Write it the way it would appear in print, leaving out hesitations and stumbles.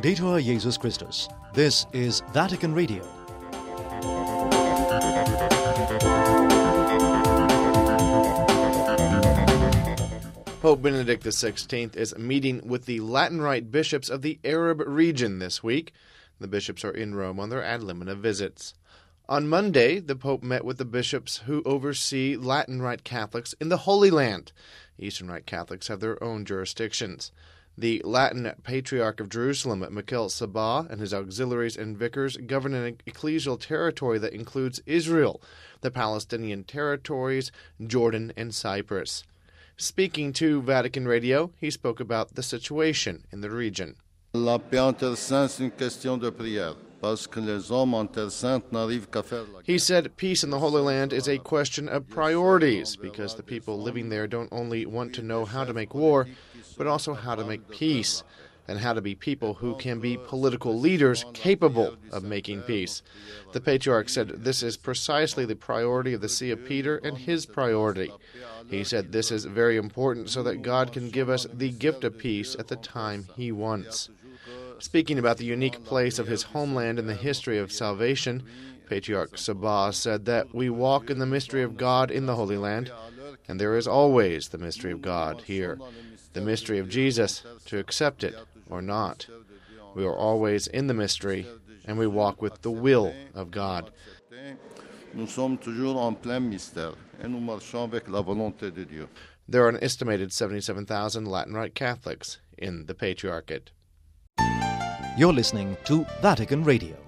Laudetur Jesus Christus. This is Vatican Radio. Pope Benedict XVI is meeting with the Latin Rite bishops of the Arab region this week. The bishops are in Rome on their ad limina visits. On Monday, the Pope met with the bishops who oversee Latin Rite Catholics in the Holy Land. Eastern Rite Catholics have their own jurisdictions. The Latin Patriarch of Jerusalem, Michael Sabah, and his auxiliaries and vicars govern an ecclesial territory that includes Israel, the Palestinian territories, Jordan, and Cyprus. Speaking to Vatican Radio, he spoke about the situation in the region. La paix en Terre Sainte, c'est une question de prière. He said peace in the Holy Land is a question of priorities because the people living there don't only want to know how to make war, but also how to make peace, and how to be people who can be political leaders capable of making peace. The Patriarch said this is precisely the priority of the See of Peter and his priority. He said this is very important so that God can give us the gift of peace at the time He wants. Speaking about the unique place of his homeland in the history of salvation, Patriarch Sabah said that we walk in the mystery of God in the Holy Land, and there is always the mystery of God here, the mystery of Jesus, to accept it or not. We are always in the mystery, and we walk with the will of God. There are an estimated 77,000 Latin Rite Catholics in the Patriarchate. You're listening to Vatican Radio.